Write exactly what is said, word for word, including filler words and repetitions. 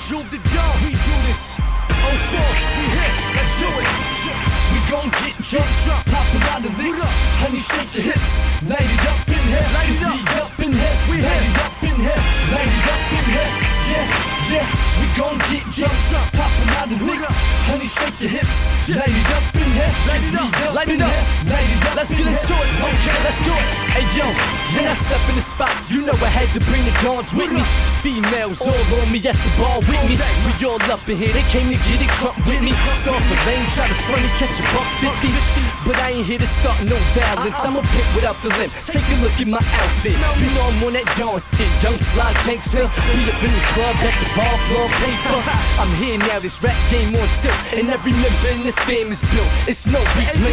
Juve the dog, we do this. On tour, we here, let's do it. We gon' get jumped up, pop around the licks. Honey, shake your hips, light it up in here. Light it up, we up in here. We light it up in here, light it up in here. Yeah, yeah. We gon' get jumped up, pop around the licks. Honey, shake your hips, light it up in here. Light it up, light it up, light it up. Let's get into it. Okay, let's do it. Hey yo, when I step in the spot, you know I had to bring the guards with me. Females all on me at the bar with me. We all up in here, they came to get it crunk with me. Start the lane, try to front and catch a buck fifty. But I ain't here to start no violence. I'm a pit without the limb. Take a look at my outfit. You know I'm on that dawn shit. Young fly gangster. Be up in the club at the bar, blowing paper. I'm here now, this rap game on tilt. And every member in this fam is built. It's no weakness.